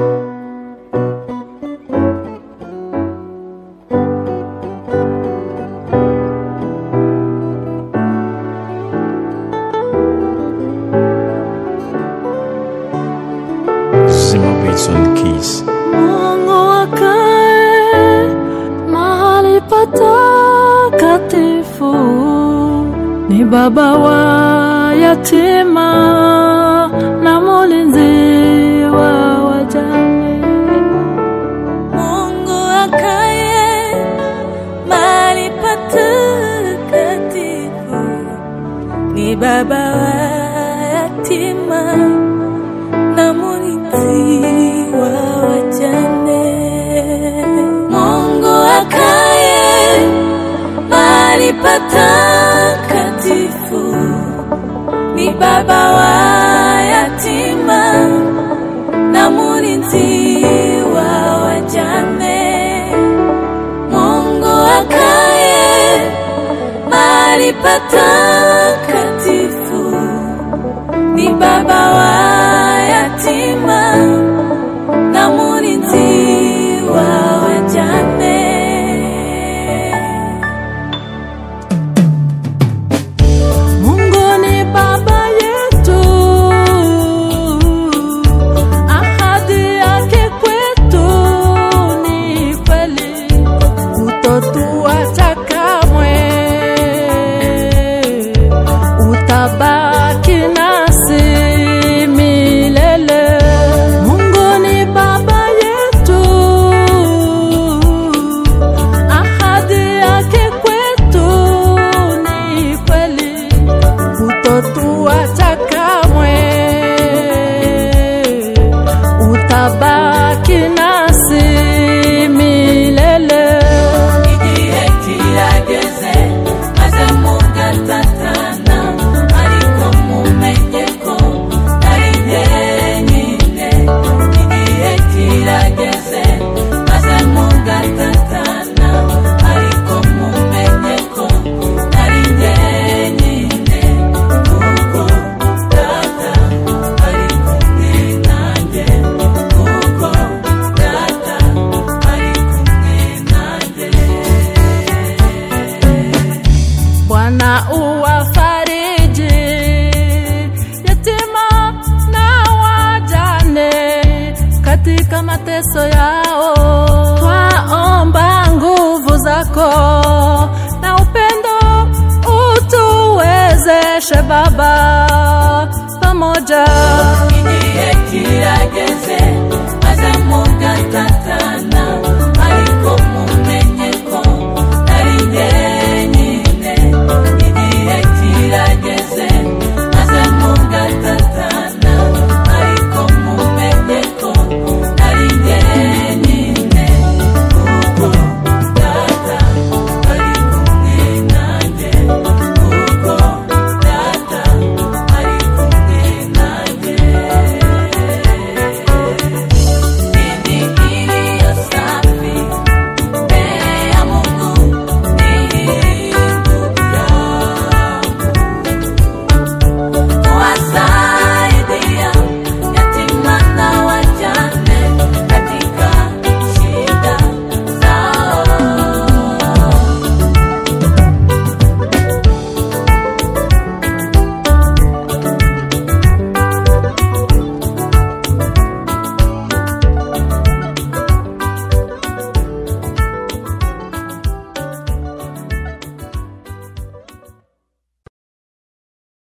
Mungu akae mahali patakatifu, ni baba wa yatima na mlinzi wa wajane. Mungu akae mahali patakatifu, ni baba wa yatima na mlinzi wa wajane. Mungu akae mahali patakatifu, ni baba wa yatima na mlinzi wa wajane. Mungu akae mahali patakatifu, ni baba wa yatima na mlinzi wa wajane. Mungu ni baba yetu, ahadi yake kwetu ni kweli, hutotuacha kamwe, utabaki nasi milele. Mungu ni baba yetu, ahadi yake kwetu ni kweli, hutotuacha kamwe, utabaki nasi milele. Igihe kirageze maze mugatatana, ariko mumenye ko nari njyenyine. Igihe kirageze maze mugatatana, ariko mumenye ko nari njyenyine, kuko Data ari kumwe nanjye, kuko Data ari kumwe nanjye. Bwana uwafariji yatima na wajane katika mateso yao. Twaomba nguvu zako na upendo utuwezeshe Baba pamoja.